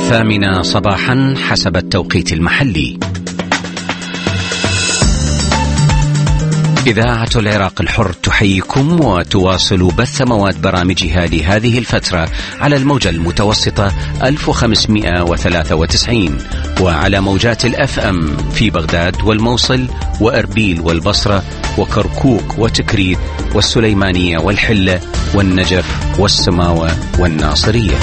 8 صباحا حسب التوقيت المحلي. إذاعة العراق الحر تحييكم وتواصل بث مواد برامجها لهذه الفترة على الموجة المتوسطة 1593 وعلى موجات الFM في بغداد والموصل وأربيل والبصرة وكركوك وتكريت والسليمانية والحلة والنجف والسماوة والناصرية.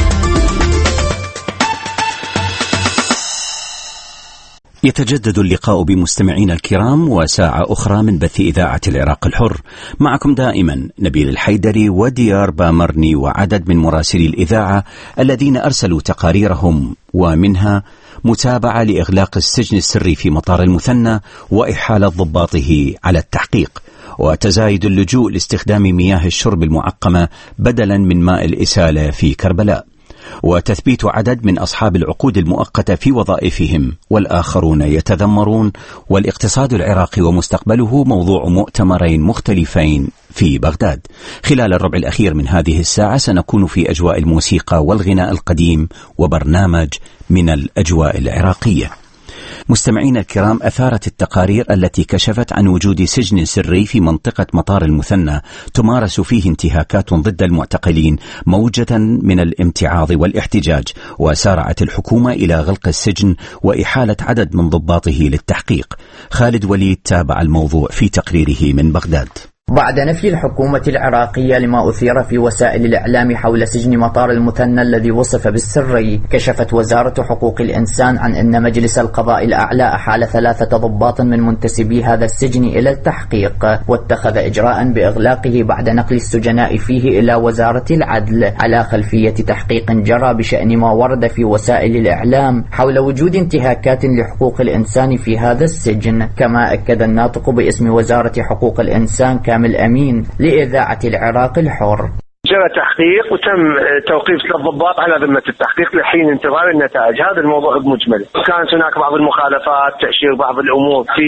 يتجدد اللقاء بمستمعينا الكرام وساعة أخرى من بث إذاعة العراق الحر. معكم دائما نبيل الحيدري وديار بامرني وعدد من مراسلي الإذاعة الذين أرسلوا تقاريرهم، ومنها متابعة لإغلاق السجن السري في مطار المثنى وإحالة ضباطه على التحقيق، وتزايد اللجوء لاستخدام مياه الشرب المعقمة بدلا من ماء الإسالة في كربلاء، وتثبيت عدد من أصحاب العقود المؤقتة في وظائفهم والآخرون يتذمرون، والاقتصاد العراقي ومستقبله موضوع مؤتمرين مختلفين في بغداد. خلال الربع الأخير من هذه الساعة سنكون في أجواء الموسيقى والغناء القديم وبرنامج من الأجواء العراقية. مستمعين الكرام، أثارت التقارير التي كشفت عن وجود سجن سري في منطقة مطار المثنى تمارس فيه انتهاكات ضد المعتقلين موجة من الامتعاض والاحتجاج، وسارعت الحكومة إلى غلق السجن وإحالة عدد من ضباطه للتحقيق. خالد وليد تابع الموضوع في تقريره من بغداد. بعد نفي الحكومة العراقية لما أثير في وسائل الإعلام حول سجن مطار المثنى الذي وصف بالسري، كشفت وزارة حقوق الإنسان عن أن مجلس القضاء الأعلى أحال 3 ضباط من منتسبي هذا السجن إلى التحقيق، واتخذ إجراء بإغلاقه بعد نقل السجناء فيه إلى وزارة العدل على خلفية تحقيق جرى بشأن ما ورد في وسائل الإعلام حول وجود انتهاكات لحقوق الإنسان في هذا السجن. كما أكد الناطق باسم وزارة حقوق الإنسان كامل أمين لإذاعة العراق الحر: جرى تحقيق وتم توقيف 3 ضباط على ذمة التحقيق لحين انتظار النتائج. هذا الموضوع بمجمله. كانت هناك بعض المخالفات، تأشير بعض الأمور في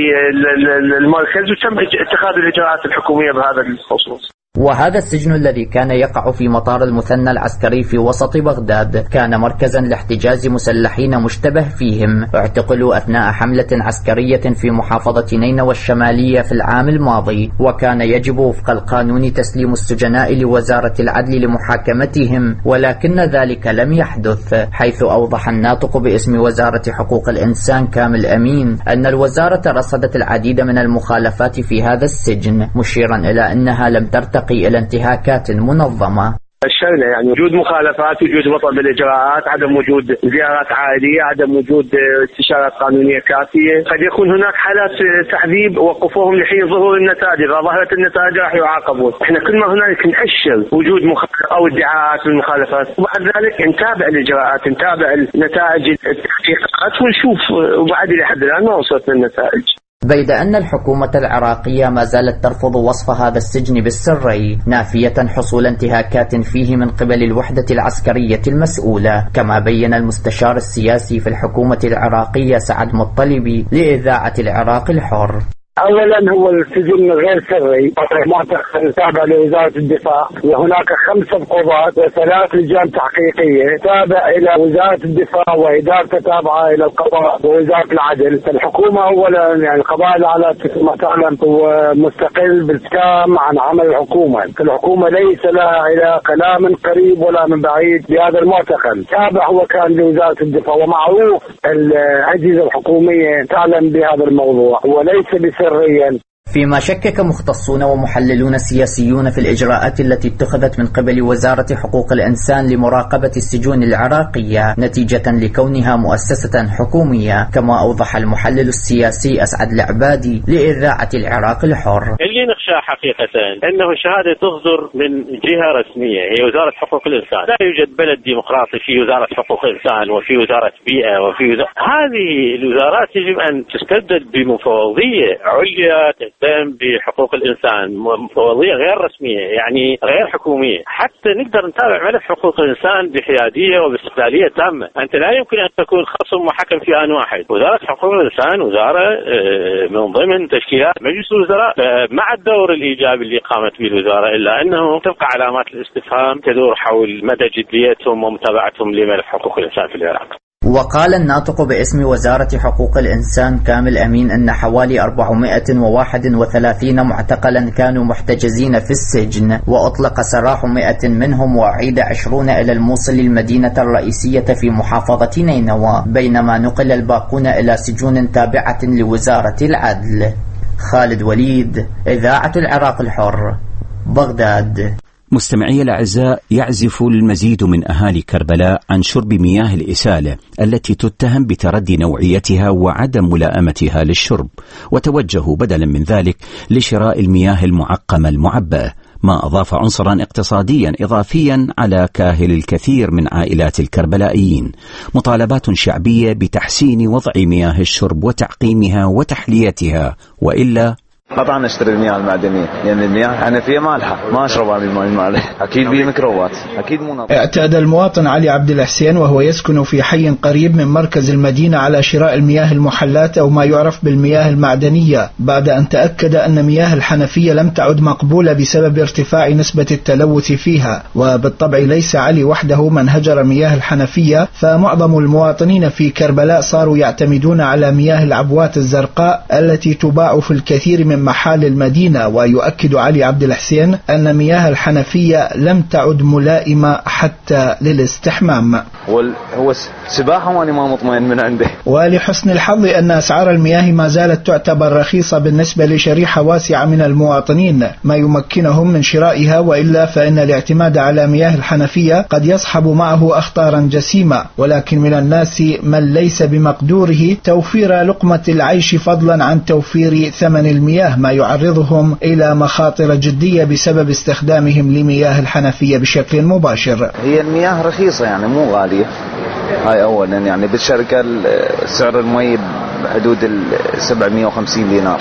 المركز، وتم اتخاذ الإجراءات الحكومية بهذا الخصوص. وهذا السجن الذي كان يقع في مطار المثنى العسكري في وسط بغداد كان مركزا لاحتجاز مسلحين مشتبه فيهم اعتقلوا أثناء حملة عسكرية في محافظة نينوى الشمالية في العام الماضي، وكان يجب وفق القانون تسليم السجناء لوزارة العدل لمحاكمتهم، ولكن ذلك لم يحدث، حيث أوضح الناطق باسم وزارة حقوق الإنسان كامل أمين أن الوزارة رصدت العديد من المخالفات في هذا السجن، مشيرا إلى أنها لم ترتقي إلى انتهاكات منظمة. الشغلة يعني وجود مخالفات، وجود بطء بالإجراءات، عدم وجود زيارات عائلية، عدم وجود استشارات قانونية كافية. قد يكون هناك حالات تعذيب وقفوهم لحين ظهور النتائج، إذا ظهرت النتائج راح يعاقبون. احنا كل ما هنالك نأشر وجود مخالفات أو ادعاءات بالمخالفات، وبعد ذلك نتابع الإجراءات، نتابع النتائج التحقيقات ونشوف، وبعد لحد الآن ما وصلت للنتائج. بيد أن الحكومة العراقية ما زالت ترفض وصف هذا السجن بالسري، نافية حصول انتهاكات فيه من قبل الوحدة العسكرية المسؤولة، كما بين المستشار السياسي في الحكومة العراقية سعد مطلبي لإذاعة العراق الحر: أولا هو السجن غير سري، معتقل تابع لوزارة الدفاع، وهناك 5 قضاة و3 لجان تحقيقية تابع إلى وزارة الدفاع وإدارة تابعة إلى القضاء ووزارة العدل. الحكومة أولا يعني القضاء الأعلى كما تعلم هو مستقل بالكامل عن عمل الحكومة. الحكومة ليس لها إلى كلام قريب ولا من بعيد بهذا المعتقل، تابع هو كان لوزارة الدفاع، ومعروف الأجهزة الحكومية تعلم بهذا الموضوع وليس بسريا. فيما شكك مختصون ومحللون سياسيون في الإجراءات التي اتخذت من قبل وزارة حقوق الإنسان لمراقبة السجون العراقية نتيجة لكونها مؤسسة حكومية، كما أوضح المحلل السياسي أسعد العبادي لإذاعة العراق الحر: اللي نخشى حقيقة أنه الشهادة تصدر من جهة رسمية هي وزارة حقوق الإنسان. لا يوجد بلد ديمقراطي في وزارة حقوق الإنسان وفي وزارة بيئة وفي هذه الوزارات يجب أن تستبدل بمفوضية عليا تهتم بحقوق الإنسان، مفوضية غير رسمية يعني غير حكومية، حتى نقدر نتابع ملف حقوق الإنسان بحيادية وباستقلالية تامة. أنت لا يمكن أن تكون خصم وحكم في آن واحد. وزارة حقوق الإنسان وزارة من ضمن تشكيلات مجلس الوزراء، مع الدور الإيجابي اللي قامت به الوزارة، إلا أنه تبقى علامات الاستفهام تدور حول مدى جديتهم ومتابعتهم لملف حقوق الإنسان في العراق. وقال الناطق باسم وزارة حقوق الإنسان كامل أمين أن حوالي 431 معتقلا كانوا محتجزين في السجن، وأطلق سراح 100 منهم وأعيد 20 إلى الموصل المدينة الرئيسية في محافظة نينوى، بينما نقل الباقون إلى سجون تابعة لوزارة العدل. خالد وليد، إذاعة العراق الحر، بغداد. مستمعي الأعزاء، يعزف المزيد من أهالي كربلاء عن شرب مياه الإسالة التي تتهم بتردي نوعيتها وعدم ملائمتها للشرب، وتوجهوا بدلا من ذلك لشراء المياه المعقمة المعبأة، ما أضاف عنصرا اقتصاديا إضافيا على كاهل الكثير من عائلات الكربلائيين. مطالبات شعبية بتحسين وضع مياه الشرب وتعقيمها وتحليتها، وإلا قطعا نشتري المياه المعدنية، يعني المياه الحنفية مالحة، ما أشربها بالماء المالح، أكيد بيه ميكروبات، أكيد مو نظيف. اعتاد المواطن علي عبد الحسين وهو يسكن في حي قريب من مركز المدينة على شراء المياه المحلات أو ما يعرف بالمياه المعدنية، بعد أن تأكد أن مياه الحنفية لم تعد مقبولة بسبب ارتفاع نسبة التلوث فيها. وبالطبع ليس علي وحده من هجر مياه الحنفية، فمعظم المواطنين في كربلاء صاروا يعتمدون على مياه العبوات الزرقاء التي تباع في الكثير من محال المدينة. ويؤكد علي عبد الحسين أن مياه الحنفية لم تعد ملائمة حتى للاستحمام. هو سباحة وأنا ما مطمئن من عنده. ولحسن الحظ أن أسعار المياه ما زالت تعتبر رخيصة بالنسبة لشريحة واسعة من المواطنين، ما يمكنهم من شرائها، وإلا فإن الاعتماد على مياه الحنفية قد يصحب معه أخطارا جسيمة. ولكن من الناس من ليس بمقدوره توفير لقمة العيش فضلا عن توفير ثمن المياه، ما يعرضهم إلى مخاطر جدية بسبب استخدامهم لمياه الحنفية بشكل مباشر. هي المياه رخيصة يعني مو غالية، هاي أولا. يعني بالشركة سعر المي بحدود 750 دينار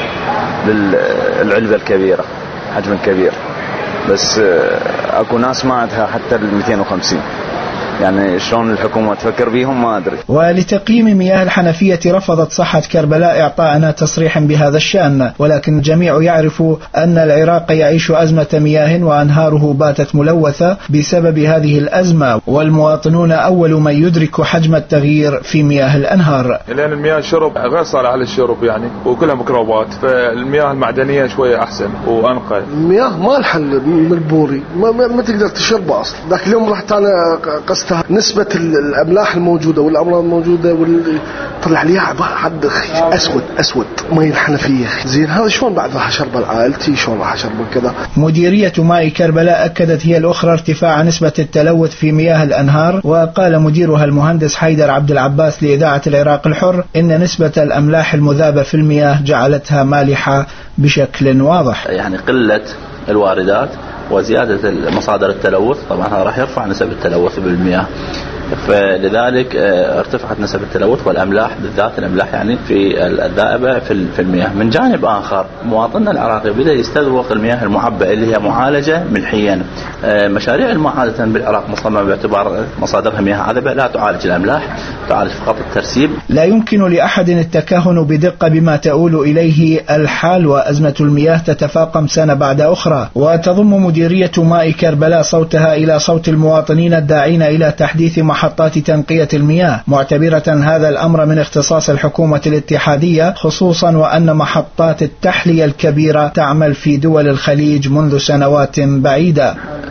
للعلبة الكبيرة، حجم كبير، بس أكو ناس ما عندها حتى 250. يعني شلون الحكومة تفكر بيهم ما أدري. ولتقييم مياه الحنفية رفضت صحة كربلاء إعطاءنا تصريح بهذا الشأن، ولكن الجميع يعرف أن العراق يعيش أزمة مياه وأنهاره باتت ملوثة بسبب هذه الأزمة، والمواطنون أول من يدرك حجم التغيير في مياه الأنهار. لأن المياه الشرب غير صالحة للشرب يعني، وكلها ميكروبات، فالمياه المعدنية شوية أحسن وأنقى. المياه ما الحل من البوري، ما تقدر تشربها أصلا. ذاك اليوم رحت أنا قست نسبة الأملاح الموجودة والأمراض الموجودة طلع لي حد أسود مي الحنفية. زين هذا شلون بعد راح أشرب العائلتي، شلون راح أشرب كذا؟ مديرية ماء كربلاء أكدت هي الأخرى ارتفاع نسبة التلوث في مياه الأنهار، وقال مديرها المهندس حيدر عبد العباس لإذاعة العراق الحر إن نسبة الأملاح المذابة في المياه جعلتها مالحة بشكل واضح. يعني قلة الواردات وزيادة مصادر التلوث طبعا هذا راح يرفع نسب التلوث بالمياه، فلذلك ارتفعت نسب التلوث والأملاح، بالذات الأملاح يعني في الذائبة في المياه. من جانب آخر مواطننا العراقي بدأ يستذوق المياه المعبأة اللي هي معالجة ملحيا. مشاريع الماء عادة بالعراق مصممة باعتبار مصادرها مياه عذبة، لا تعالج الأملاح، تعالج فقط الترسيب. لا يمكن لأحد التكهن بدقة بما تؤول إليه الحال، وأزمة المياه تتفاقم سنة بعد أخرى. وتضم مديرية ماء كربلاء صوتها إلى صوت المواطنين الداعين إلى تحديث محطات تنقية المياه، معتبرة هذا الأمر من اختصاص الحكومة الاتحادية، خصوصا وأن محطات التحلية الكبيرة تعمل في دول الخليج منذ سنوات بعيدة.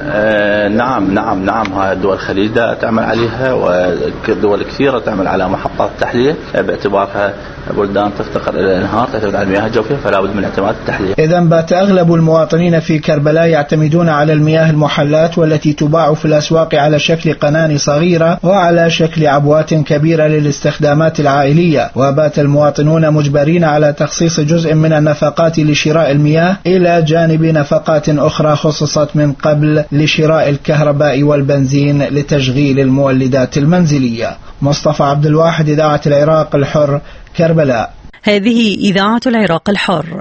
نعم هاي دول الخليج تعمل عليها، ودول كثيرة تعمل على محطات تحلية باعتبارها بلدان تفتقر إلى الانهار تعتمد على المياه الجوفية، فلا بد من اعتماد التحلية. إذن بات أغلب المواطنين في كربلاء يعتمدون على المياه المحلات والتي تباع في الأسواق على شكل قناني صغيرة وعلى شكل عبوات كبيرة للاستخدامات العائلية، وبات المواطنون مجبرين على تخصيص جزء من النفقات لشراء المياه إلى جانب نفقات أخرى خصصت من قبل لشراء الكهرباء والبنزين لتشغيل المولدات المنزلية. مصطفى عبد الواحد، إذاعة العراق الحر، كربلاء. هذه إذاعة العراق الحر.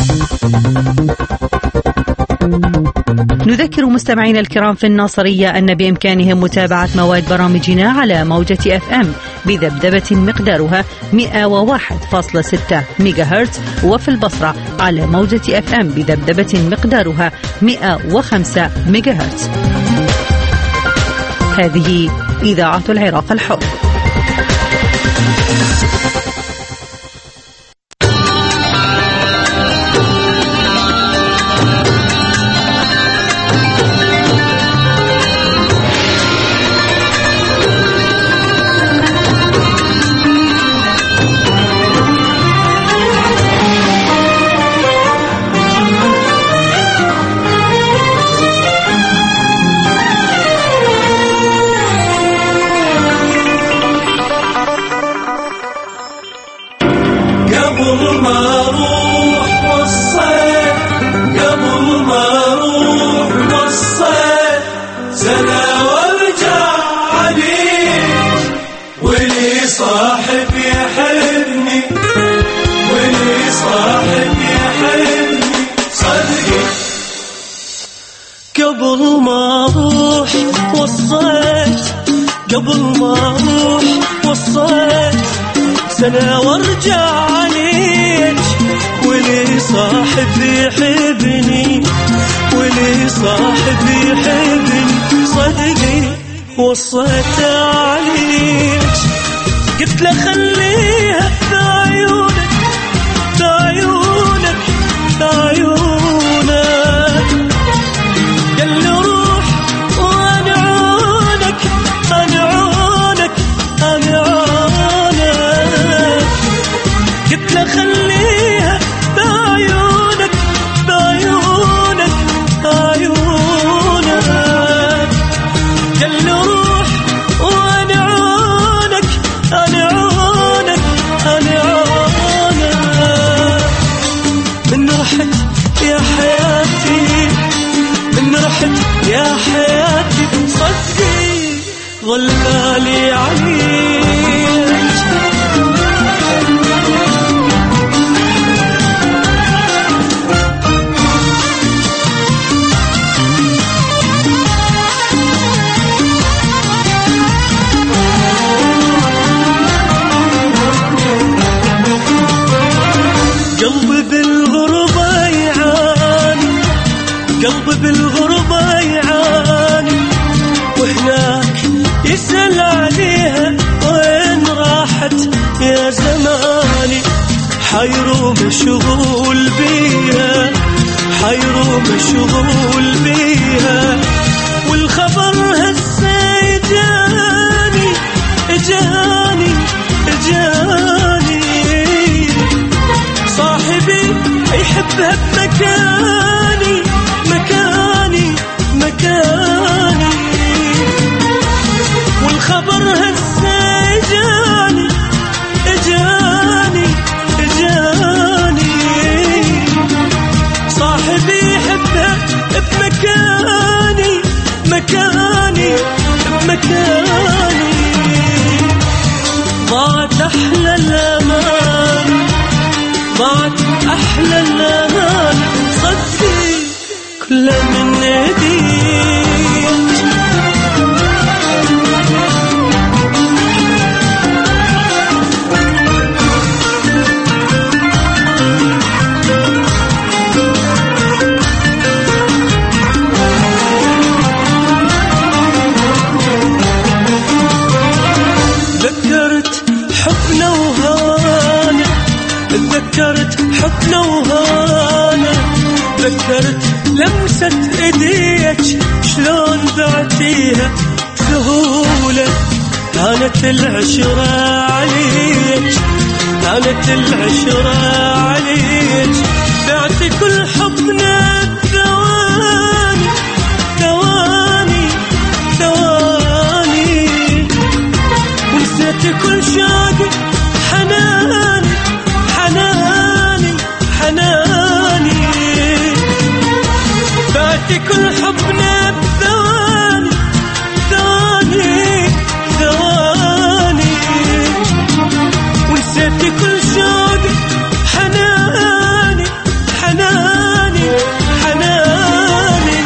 نذكر مستمعينا الكرام في الناصرية أن بإمكانهم متابعة مواد برامجنا على موجة FM بذبذبة مقدارها 101.6 ميجاهرتز، وفي البصرة على موجة FM بذبذبة مقدارها 105 ميجاهرتز. هذه إذاعة العراق الحر. سنة وارجع عليك ولي صاحبي يحبني ولي صاحبي يحبني صدقي وصيت عليك قلت له خليها في عيونك في عيونك في عيونك قال لي روح وانا عونك انا عونك انا عونك قلت له خليها بعيونك بعيونك بعيونك قال لي روح وانا عونك انا عونك انا عونك من رحت يا حياتي من رحت يا حياتي صدقي ظل بالي عليك قلبي بالغربة يعاني قلبي بالغربة يعاني وهناك يسأل عليها وين راحت يا زماني حيرو مشغول بيها حيرو مشغول بيها والخبر هسه جاني جاني جاني صاحبي يحبها بمكاني مكاني مكاني والخبر هسه جاني جاني جاني صاحبي يحبها بمكاني مكاني بمكاني ضاعت أحلى الأمان ضاعت أحلى الأمان صدقي كل من نديت ذكرت حبنا وهوانا ذكرت حبنا وهوانا ذكرت لمسة ايديك شلون بعتيها سهولة كانت العشرة عليك كانت العشرة عليك بعت كل حبنا ثواني ثواني ثواني ونسيت كل شوقي حناني حناني حناني بعت كل حبنا بثواني ثواني ثواني ونسيت كل شوقي حناني حناني حناني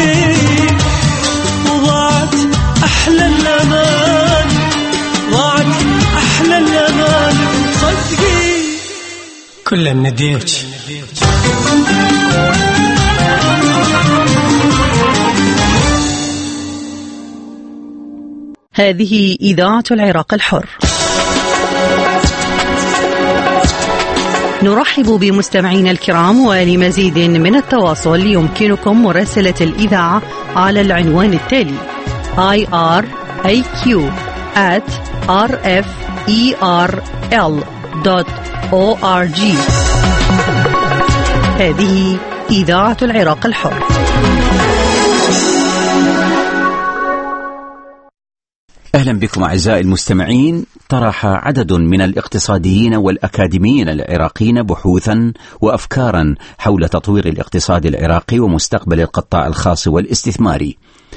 وضاعت أحلى الأمان ضاعت أحلى الأمان صدقي كل من نديك هذه إذاعة العراق الحر. نرحب بمستمعينا الكرام، ولمزيد من التواصل يمكنكم مراسلة الإذاعة على العنوان التالي iraq@rferl.org. هذه إذاعة العراق الحر. أهلا بكم أعزائي المستمعين. طرح عدد من الاقتصاديين والأكاديميين العراقيين بحوثا وأفكارا حول تطوير الاقتصاد العراقي ومستقبل القطاع الخاص والاستثماري،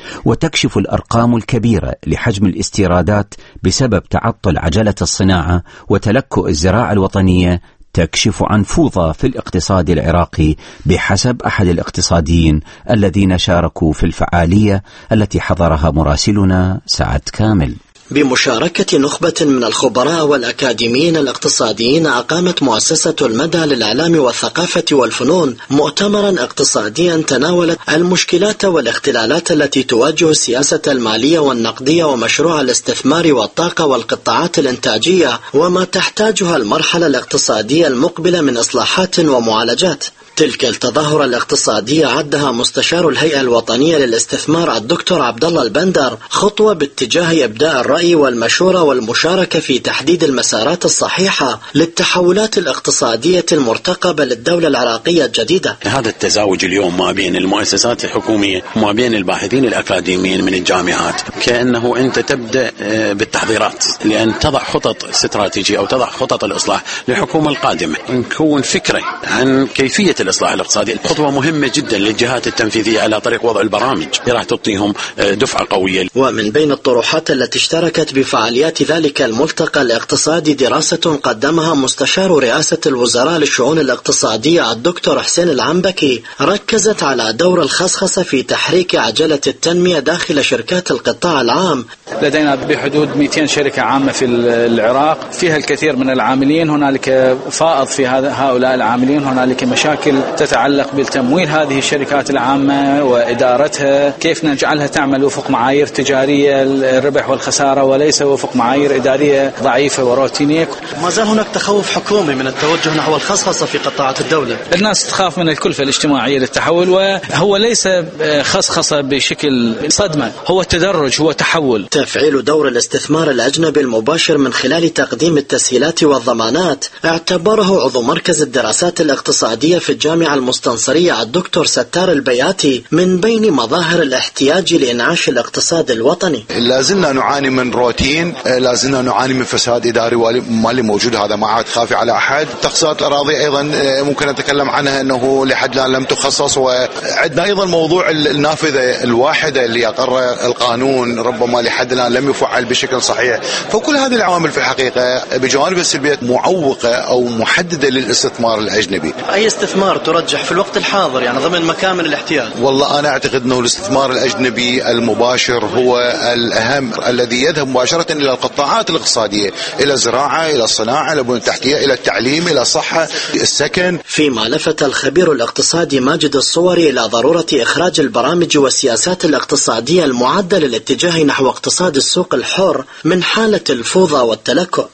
وتكشف الأرقام الكبيرة لحجم الاستيرادات بسبب تعطل عجلة الصناعة وتلكؤ الزراعة الوطنية، تكشف عن فوضى في الاقتصاد العراقي بحسب أحد الاقتصاديين الذين شاركوا في الفعالية التي حضرها مراسلنا سعد كامل. بمشاركة نخبة من الخبراء والأكاديميين الاقتصاديين، أقامت مؤسسة المدى للإعلام والثقافة والفنون مؤتمرا اقتصاديا تناول المشكلات والاختلالات التي تواجه السياسة المالية والنقدية ومشروع الاستثمار والطاقة والقطاعات الإنتاجية، وما تحتاجها المرحلة الاقتصادية المقبلة من إصلاحات ومعالجات. تلك التظاهرة الاقتصادية عدها مستشار الهيئة الوطنية للاستثمار الدكتور عبد الله البندر خطوة باتجاه إبداء الرأي والمشورة والمشاركة في تحديد المسارات الصحيحة للتحولات الاقتصادية المرتقبة للدولة العراقية الجديدة. هذا التزاوج اليوم ما بين المؤسسات الحكومية وما بين الباحثين الأكاديميين من الجامعات، كأنه أنت تبدأ بالتحضيرات لأن تضع خطط استراتيجية أو تضع خطط الإصلاح للحكومة القادمة، نكون فكرة عن كيفية الإصلاح الاقتصادي. خطوة مهمة جدا للجهات التنفيذية على طريق وضع البرامج راح تعطيهم دفعة قوية. ومن بين الطروحات التي اشتركت بفعاليات ذلك الملتقى الاقتصادي دراسة قدمها مستشار رئاسة الوزراء للشؤون الاقتصادية الدكتور حسين العنبكي، ركزت على دور الخصخصة في تحريك عجلة التنمية داخل شركات القطاع العام. لدينا بحدود 200 شركة عامة في العراق، فيها الكثير من العاملين، هنالك فائض في هؤلاء العاملين، هنالك مشاكل تتعلق بالتمويل هذه الشركات العامة وإدارتها، كيف نجعلها تعمل وفق معايير تجارية الربح والخسارة وليس وفق معايير إدارية ضعيفة وروتينية. ما زال هناك تخوف حكومي من التوجه نحو الخصخصة في قطاعات الدولة. الناس تخاف من الكلفة الاجتماعية للتحول، وهو ليس خصخصة بشكل صدمة، هو تدرج، هو تحول. تفعيل دور الاستثمار الأجنبي المباشر من خلال تقديم التسهيلات والضمانات اعتبره عضو مركز الدراسات الاقتصادية في الجامعة المستنصرية الدكتور ستار البياتي من بين مظاهر الاحتياج لإنعاش الاقتصاد الوطني. لازلنا نعاني من روتين، لازلنا نعاني من فساد إداري ومالي موجود، هذا ما عاد خافي على أحد. تخصيصات الأراضي أيضا ممكن نتكلم عنها أنه لحد الآن لم تخصص، وعندنا أيضا موضوع النافذة الواحدة اللي أقر القانون ربما لحد الآن لم يفعل بشكل صحيح. فكل هذه العوامل في الحقيقة بجوانب السلبية معوقة أو محددة للاستثمار الأجنبي. أي استثمار ترجح في الوقت الحاضر يعني ضمن مكامن الاحتياج؟ والله أنا أعتقد أنه الاستثمار الأجنبي المباشر هو الأهم، الذي يذهب مباشرة إلى القطاعات الاقتصادية، إلى الزراعة، إلى الصناعة، إلى البنية التحتية، إلى التعليم، إلى الصحة، السكن. فيما لفت الخبير الاقتصادي ماجد الصوري إلى ضرورة إخراج البرامج والسياسات الاقتصادية المعدة للاتجاه نحو اقتصاد السوق الحر من حالة الفوضى والتلكؤ.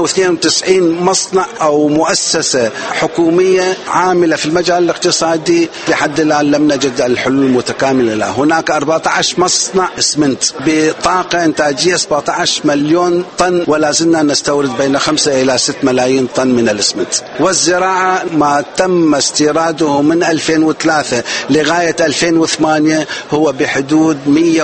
192 مصنع أو مؤسسة حكومية عاملة في المجال الاقتصادي، لحد الآن لم نجد الحلول المتكاملة لها. هناك 14 مصنع اسمنت بطاقة إنتاجية 17 مليون طن، ولا زلنا نستورد بين 5 إلى 6 ملايين طن من الاسمنت. والزراعة ما تم استيراده من 2003 لغاية 2008 هو بحدود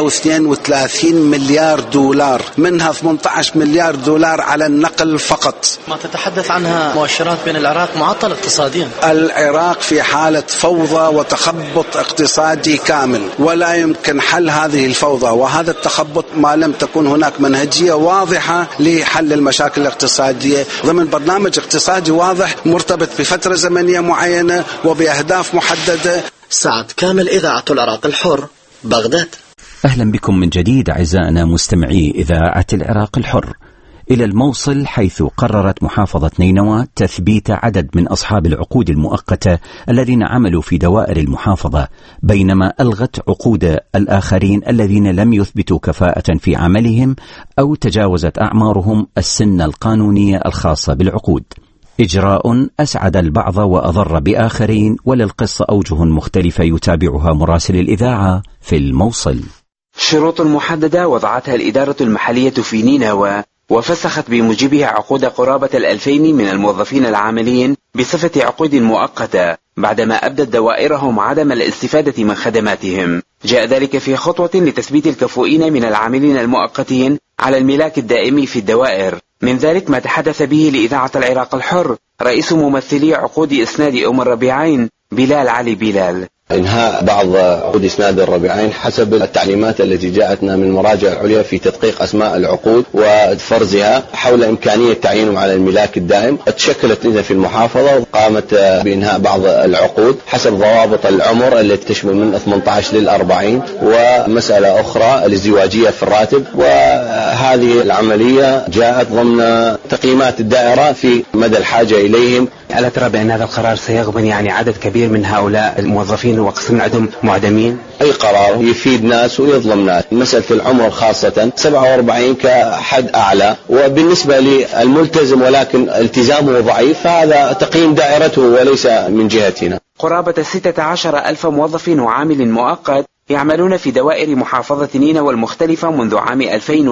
132 مليار دولار، منها 18 مليار دولار على النقل فقط. ما تتحدث عنها مؤشرات بين العراق معطل اقتصاديا. العراق في حالة فوضى وتخبط اقتصادي كامل، ولا يمكن حل هذه الفوضى وهذا التخبط ما لم تكن هناك منهجية واضحة لحل المشاكل الاقتصادية ضمن برنامج اقتصادي واضح مرتبط بفترة زمنية معينة وبأهداف محددة. سعد كامل، إذاعة العراق الحر، بغداد. أهلا بكم من جديد أعزائنا مستمعي إذاعة العراق الحر. إلى الموصل، حيث قررت محافظة نينوى تثبيت عدد من أصحاب العقود المؤقتة الذين عملوا في دوائر المحافظة، بينما ألغت عقود الآخرين الذين لم يثبتوا كفاءة في عملهم أو تجاوزت أعمارهم السن القانونية الخاصة بالعقود. إجراء أسعد البعض وأضر بآخرين، وللقصة أوجه مختلفة يتابعها مراسل الإذاعة في الموصل. شروط محددة وضعتها الإدارة المحلية في نينوى، وفسخت بموجبها عقود قرابة 2000 من الموظفين العاملين بصفة عقود مؤقتة بعدما أبدت دوائرهم عدم الاستفادة من خدماتهم. جاء ذلك في خطوة لتثبيت الكفؤين من العاملين المؤقتين على الملاك الدائم في الدوائر. من ذلك ما تحدث به لإذاعة العراق الحر رئيس ممثلي عقود إسناد أم الربيعين بلال علي بلال. إنهاء بعض عقود إسناد الربيعين حسب التعليمات التي جاءتنا من المراجع العليا في تدقيق أسماء العقود وفرزها حول إمكانية تعيينهم على الملاك الدائم. تشكلت إذا في المحافظة وقامت بإنهاء بعض العقود حسب ضوابط العمر التي تشمل من 18 لل40، ومسألة أخرى الازدواجية في الراتب. وهذه العملية جاءت ضمن تقييمات الدائرة في مدى الحاجة إليهم. ألا ترى بأن هذا القرار سيغبن يعني عدد كبير من هؤلاء الموظفين وقسم عندهم معدمين؟ أي قرار يفيد ناس ويظلم ناس. مسألة العمر خاصة 47 كحد أعلى، وبالنسبة للملتزم ولكن التزامه ضعيف فهذا تقييم دائرته وليس من جهتنا. قرابة 16,000 موظف وعامل مؤقت يعملون في دوائر محافظة نينوى المختلفة منذ عام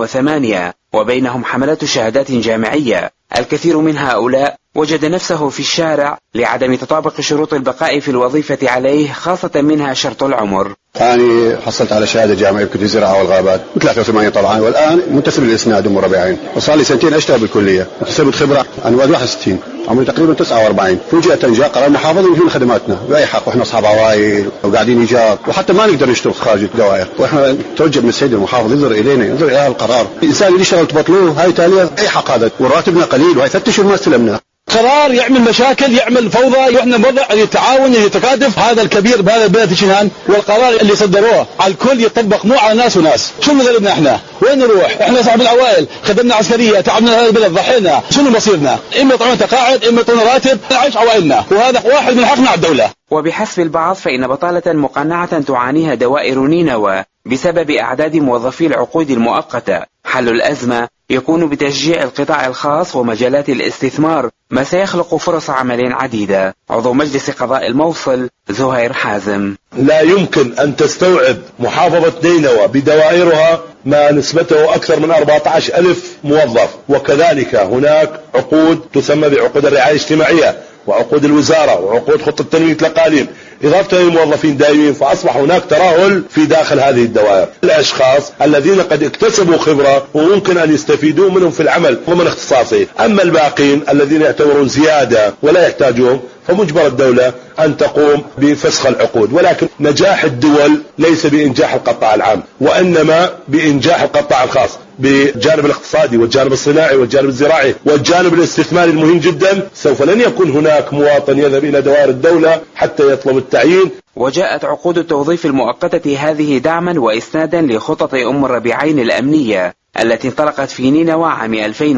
2008، وبينهم حملات شهادات جامعية. الكثير من هؤلاء وجد نفسه في الشارع لعدم تطابق شروط البقاء في الوظيفة عليه، خاصة منها شرط العمر. أنا حصلت على شهادة جامعية بكلية الزراعة والغابات من 83 طبعا، والآن منتسب للإسناد أم الربيعين، وصار لي 2 سنين أشتغل بالكلية. اكتسبت خبرة عن 61 عمري تقريبا 49. فوجئت جاء قرار محافظة ينهي خدماتنا بأي حق، وإحنا أصحاب عوائل وقاعدين إيجار وحتى ما نقدر نشتغل خارج الدوائر، وإحنا نتوجه من السيد المحافظ ينظر إلينا، ينظر إلى هذا القرار. الإنسان اللي يشتغل تبطلوه هاي تالية أي حق هذا، وراتبنا قليل وهي 3 أشهر ما استلمنا. قرار يعمل مشاكل، يعمل فوضى، واحنا بوضع يتعاون يتكاتف. هذا الكبير بهذا البلد شنان، والقرار اللي صدروه على الكل يطبق مو على ناس وناس. شو مذنبنا احنا؟ وين نروح؟ احنا صاحب العوائل، خدمنا عسكريه، تعبنا هذا البلد، ضحينا. شنو مصيرنا؟ اما يطعمنا تقاعد، اما يعطونا راتب، نعيش عوائلنا، وهذا واحد من حقنا على الدوله. وبحسب البعض فإن بطالة مقنعة تعانيها دوائر نينوى بسبب أعداد موظفي العقود المؤقتة. حل الأزمة يكون بتشجيع القطاع الخاص ومجالات الاستثمار، ما سيخلق فرص عمل عديدة. عضو مجلس قضاء الموصل زهير حازم: لا يمكن أن تستوعب محافظة نينوى بدوائرها ما نسبته أكثر من 14,000 موظف، وكذلك هناك عقود تسمى بعقود الرعاية الاجتماعية وعقود الوزارة وعقود خطة تنمية الأقاليم، إضافة للموظفين دائمين، فأصبح هناك ترهل في داخل هذه الدوائر. الأشخاص الذين قد اكتسبوا خبرة وممكن أن يستفيدوا منهم في العمل ضمن اختصاصه، أما الباقين الذين يعتبرون زيادة ولا يحتاجون فمجبر الدولة أن تقوم بفسخ العقود. ولكن نجاح الدول ليس بإنجاح القطاع العام، وإنما بإنجاح القطاع الخاص بالجانب الاقتصادي والجانب الصناعي والجانب الزراعي والجانب الاستثماري المهم جدا. سوف لن يكون هناك مواطن يذهب إلى دوائر الدولة حتى يطلب التعيين. وجاءت عقود التوظيف المؤقتة هذه دعما وإسنادا لخطط أم الربيعين الأمنية التي انطلقت في نينوى عام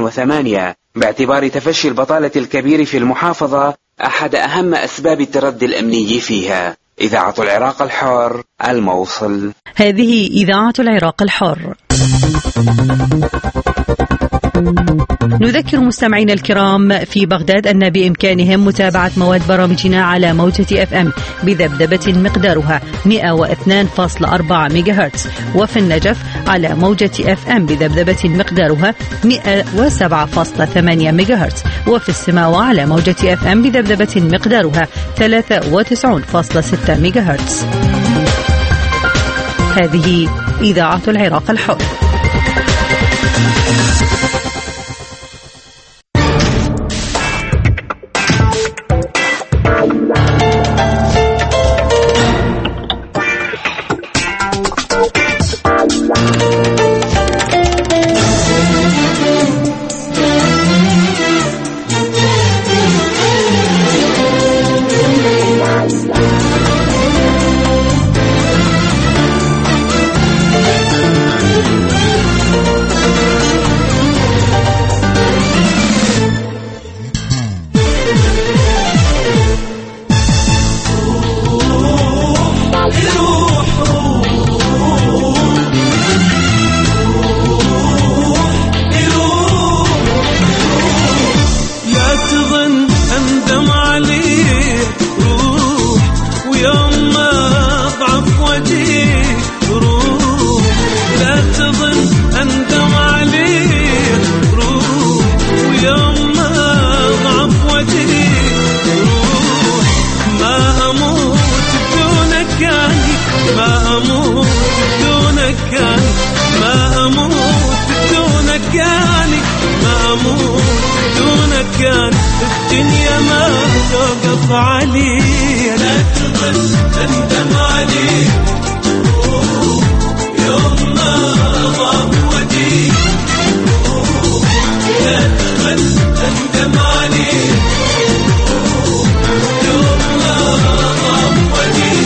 2008 باعتبار تفشي البطالة الكبير في المحافظة أحد أهم أسباب التردي الأمني فيها. إذاعة العراق الحر، الموصل. هذه إذاعة العراق الحر. نذكر مستمعينا الكرام في بغداد أن بإمكانهم متابعة مواد برامجنا على موجة FM بذبذبة مقدارها 102.4 ميجاهرتز، وفي النجف على موجة FM بذبذبة مقدارها 107.8 ميجاهرتز، وفي السماوة على موجة FM بذبذبة مقدارها 93.6 ميجاهرتز. هذه إذاعة العراق الحر. الدنيا ما توقف علي، لا تظل تندم علي يوم ما ضاق ودي، لا تظل تندم علي يوم ما ضاق ودي.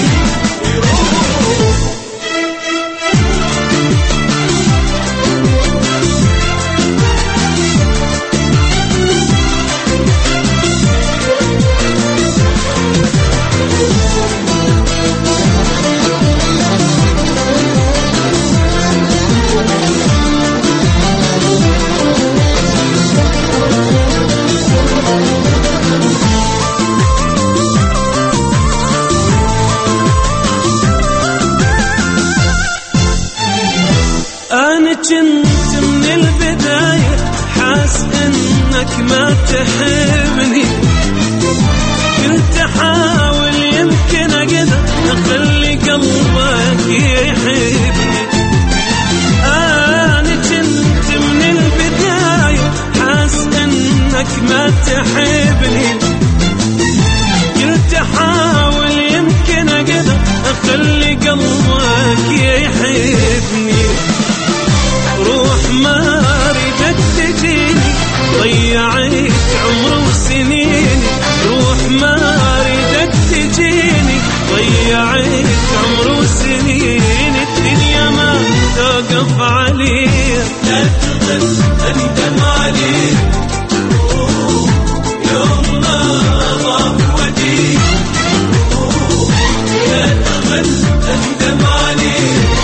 كنت من البداية حاس انك ما تحبني، كنت احاول يمكن اقدر اخلي قلبك يحبني. انا كنت من البداية حاس انك ما تحبني، كنت احاول يمكن اقدر اخلي قلبك يحبني. روح ما ردت تجيني ضيعت عمر وسنيني، روح ما ردت تجيني ضيعت عمر وسنيني. الدنيا ما توقف علي، لا تظل تندم علي يوم ما ضاق ودي، لا تظل تندم علي.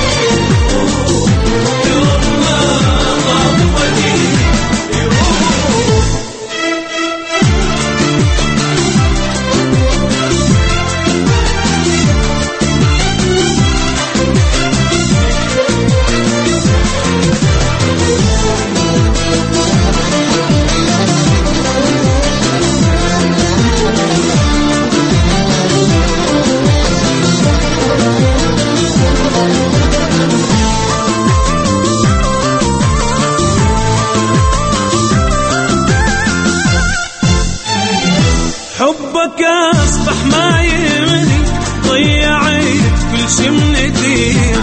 حبك أصبح ما يهمني، ضيعت كل شي من ايديك،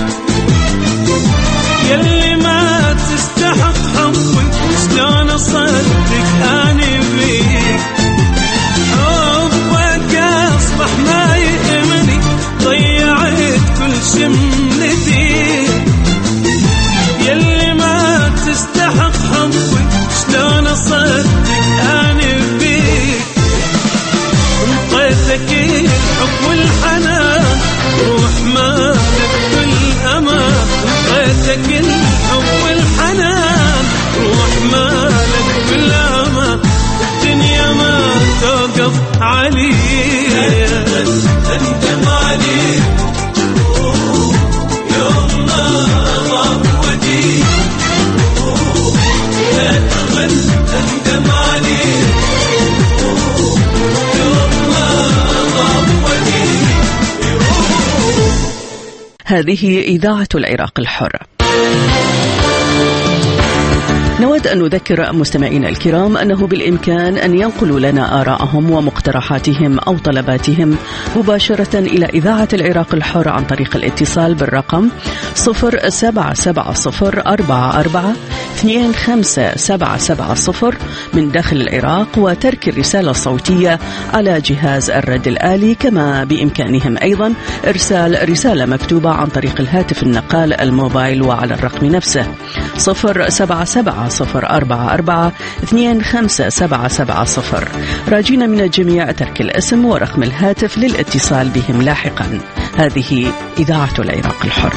يلي ما تستحق حبك شلون اصدق اني فيك. حبك أصبح ما يهمني، ضيعت كل شي من ايديك، يلي ما تستحق حبك شلون اصدق اني فيك. انطيتك الحب والحنان روح ما لك بالامان، انطيتك الحب والحنان روح ما لك بالامان. الدنيا ما توقف علي، لا تندم علي يوم ما ضاق ودي، لا تظل تندم علي. هذه إذاعة العراق الحر. نود أن نذكر مستمعينا الكرام أنه بالإمكان أن ينقلوا لنا آراءهم ومقترحاتهم أو طلباتهم مباشرة إلى إذاعة العراق الحر عن طريق الاتصال بالرقم 0770442577 من داخل العراق وترك الرسالة الصوتية على جهاز الرد الآلي، كما بإمكانهم أيضا إرسال رسالة مكتوبة عن طريق الهاتف النقال الموبايل وعلى الرقم نفسه 0770442577. راجين من الجميع ترك الاسم ورقم الهاتف للاتصال بهم لاحقا. هذه إذاعة العراق الحر.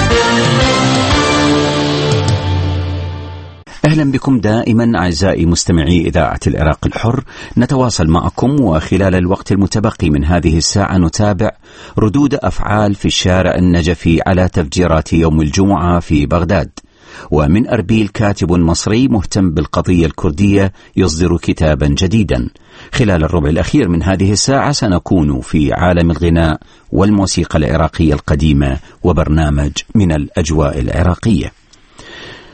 أهلا بكم دائما أعزائي مستمعي إذاعة العراق الحر. نتواصل معكم وخلال الوقت المتبقي من هذه الساعة نتابع ردود أفعال في الشارع النجفي على تفجيرات يوم الجمعة في بغداد. ومن أربيل كاتب مصري مهتم بالقضية الكردية يصدر كتابا جديدا. خلال الربع الأخير من هذه الساعة سنكون في عالم الغناء والموسيقى العراقية القديمة وبرنامج من الأجواء العراقية.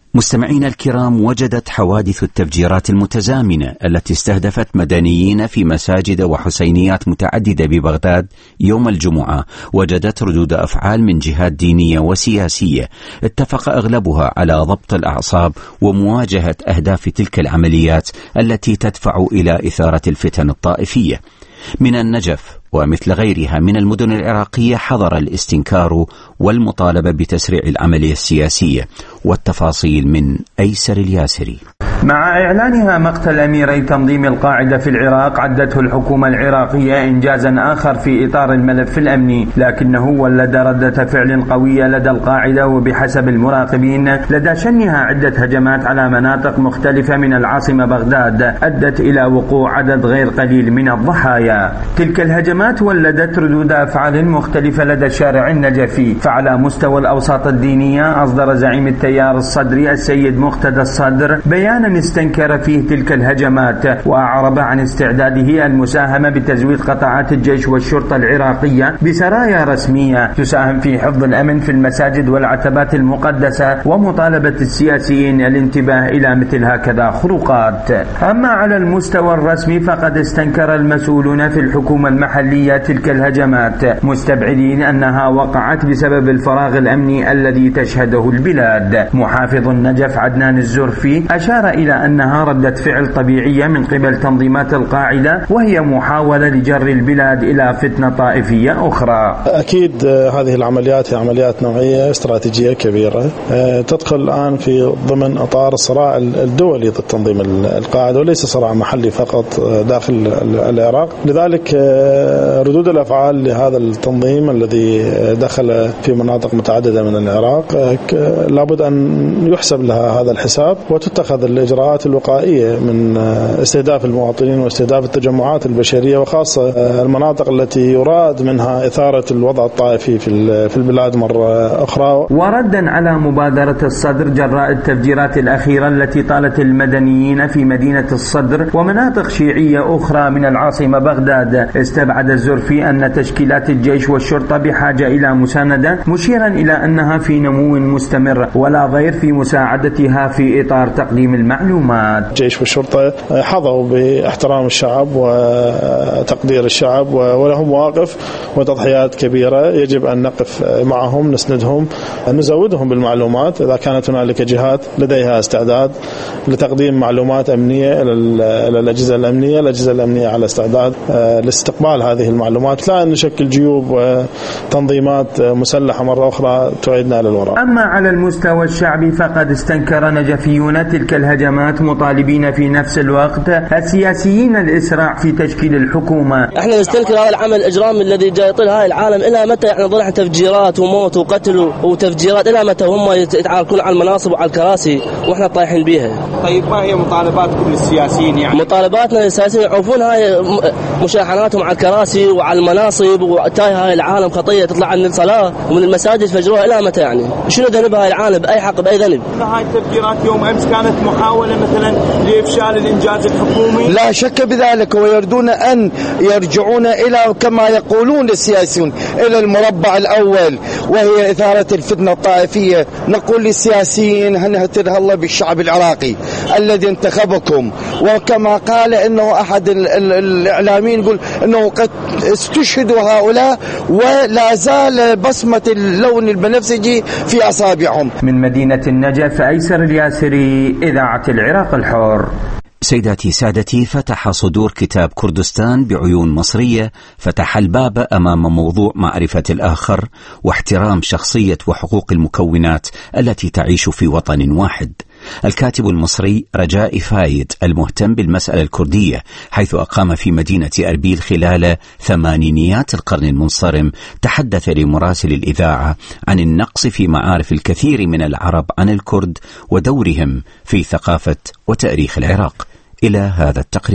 مستمعينا الكرام، وجدت حوادث التفجيرات المتزامنة التي استهدفت مدنيين في مساجد وحسينيات متعددة ببغداد يوم الجمعة وجدت ردود أفعال من جهات دينية وسياسية اتفق أغلبها على ضبط الأعصاب ومواجهة أهداف تلك العمليات التي تدفع إلى إثارة الفتن الطائفية. من النجف ومثل غيرها من المدن العراقية حضر الاستنكار والمطالبة بتسريع العملية السياسية. والتفاصيل من أيسر الياسري. مع إعلانها مقتل أميري تنظيم القاعدة في العراق، عدته الحكومة العراقية إنجازا آخر في إطار الملف الأمني، لكنه ولد ردة فعل قوية لدى القاعدة، وبحسب المراقبين لدى شنها عدة هجمات على مناطق مختلفة من العاصمة بغداد أدت إلى وقوع عدد غير قليل من الضحايا. تلك الهجمات ولدت ردود أفعال مختلفة لدى الشارع النجفي. فعلى مستوى الأوساط الدينية أصدر زعيم التيار الصدري السيد مقتدى الصدر بيانا استنكر فيه تلك الهجمات، وأعرب عن استعداده المساهمة بتزويد قطاعات الجيش والشرطة العراقية بسرايا رسمية تساهم في حفظ الأمن في المساجد والعتبات المقدسة، ومطالبة السياسيين الانتباه إلى مثل هكذا خروقات. أما على المستوى الرسمي فقد استنكر المسؤولون في الحكومة المحلية تلك الهجمات، مستبعدين أنها وقعت بسبب الفراغ الأمني الذي تشهده البلاد. محافظ النجف عدنان الزرفي أشار إلى أنها ردة فعل طبيعية من قبل تنظيمات القاعدة، وهي محاولة لجر البلاد إلى فتنة طائفية أخرى. أكيد هذه العمليات هي عمليات نوعية استراتيجية كبيرة تدخل الآن في ضمن أطار الصراع الدولي ضد تنظيم القاعدة، وليس صراع محلي فقط داخل العراق. لذلك ردود الأفعال لهذا التنظيم الذي دخل في مناطق متعددة من العراق لابد أن يحسب لها هذا الحساب، وتتخذ الإجراءات الوقائية من استهداف المواطنين واستهداف التجمعات البشرية، وخاصة المناطق التي يراد منها إثارة الوضع الطائفي في البلاد مرة أخرى. وردا على مبادرة الصدر جراء التفجيرات الأخيرة التي طالت المدنيين في مدينة الصدر ومناطق شيعية أخرى من العاصمة بغداد، استبعد الزرفي أن تشكيلات الجيش والشرطة بحاجة إلى مساندة، مشيرا إلى أنها في نمو مستمر ولا ضير في مساعدتها في إطار تقديم المعلومات. الجيش والشرطة حظوا باحترام الشعب وتقدير الشعب، ولهم مواقف وتضحيات كبيرة يجب أن نقف معهم، نسندهم، نزودهم بالمعلومات إذا كانت هنالك جهات لديها استعداد لتقديم معلومات أمنية إلى الأجهزة الأمنية. الأجهزة الأمنية على استعداد لاستقبال هذه المعلومات، لا أن نشكل جيوب وتنظيمات مسلحة مرة أخرى تعيدنا للوراء. أما على المستوى الشعبي فقد استنكر نجفيون تلك الهجمات، مطالبين في نفس الوقت السياسيين الإسراع في تشكيل الحكومة. احنا نستنكر هذا العمل الإجرامي الذي جاي يطيل هاي العالم. إلى متى احنا نظل تفجيرات وموت وقتل وتفجيرات؟ إلى متى هم يتعاركون على المناصب وعلى الكراسي واحنا طايحين بيها؟ طيب ما هي مطالباتكم للسياسيين؟ يعني مطالباتنا للسياسيين يعرفون هاي مشاحناتهم على الكراسي وعلى المناصب، وتاي هاي العالم خطية تطلع عن الصلاة ومن المساجد فجروها. إلى متى يعني؟ شنو ذنب هاي العالم؟ بأي حق بأي ذنب؟ هاي التفجيرات يوم أمس كانت محاولة مثلا لإفشال الإنجاز الحكومي؟ لا شك بذلك، ويريدون أن يرجعون إلى كما يقولون السياسيون إلى المربع الأول، وهي إثارة الفتنة الطائفية. نقول للسياسيين هنهتر الله بالشعب العراقي الذي انتخبكم، وكما قال إنه أحد الإعلاميين يقول إنه قد استشهدوا هؤلاء ولا زال بصمة اللون البنفسجي في أصابعهم. من مدينة النجف، أيسر الياسري، إذاعة العراق الحر. سيداتي سادتي، فتح صدور كتاب كردستان بعيون مصرية فتح الباب أمام موضوع معرفة الآخر واحترام شخصية وحقوق المكونات التي تعيش في وطن واحد. الكاتب المصري رجاء فايد المهتم بالمسألة الكردية، حيث أقام في مدينة أربيل خلال ثمانينيات القرن المنصرم، تحدث لمراسل الإذاعة عن النقص في معارف الكثير من العرب عن الكرد ودورهم في ثقافة وتاريخ العراق. إلى هذا التقرير.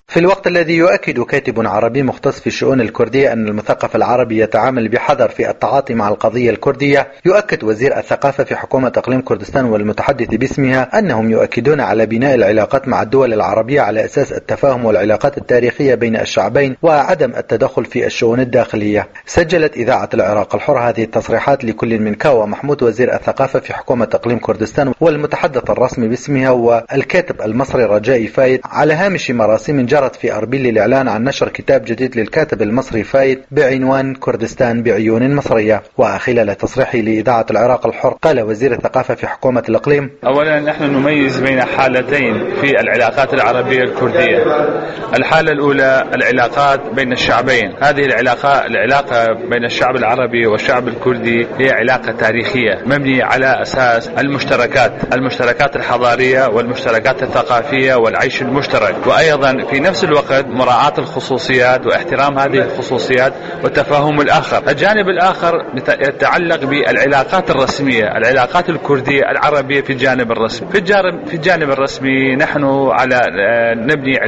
في الوقت الذي يؤكد كاتب عربي مختص في الشؤون الكردية أن المثقف العربي يتعامل بحذر في التعاطي مع القضية الكردية، يؤكد وزير الثقافة في حكومة إقليم كردستان والمتحدث باسمها أنهم يؤكدون على بناء العلاقات مع الدول العربية على أساس التفاهم والعلاقات التاريخية بين الشعبين وعدم التدخل في الشؤون الداخلية. سجلت إذاعة العراق الحر هذه التصريحات لكل من كاوى محمود وزير الثقافة في حكومة إقليم كردستان والمتحدث الرسمي باسمها والكاتب المصري رجاء فايد على هامش مراسم جرت في أربيل للإعلان عن نشر كتاب جديد للكاتب المصري فايد بعنوان كردستان بعيون مصرية. وخلال تصريحه لإذاعة العراق الحر قال وزير الثقافة في حكومة الإقليم: أولا نحن نميز بين حالتين في العلاقات العربية الكردية. الحالة الأولى العلاقات بين الشعبين، هذه العلاقة بين الشعب العربي والشعب الكردي هي علاقة تاريخية مبنية على أساس المشتركات الحضارية والمشتركات الثقافية والعيش المشترك، وأيضا في نفس الوقت مراعاة الخصوصيات واحترام هذه الخصوصيات وتفاهم الآخر. الجانب الآخر يتعلق بالعلاقات الرسمية، العلاقات الكردية العربية في الجانب الرسمي. في الجانب الرسمي نحن على نبني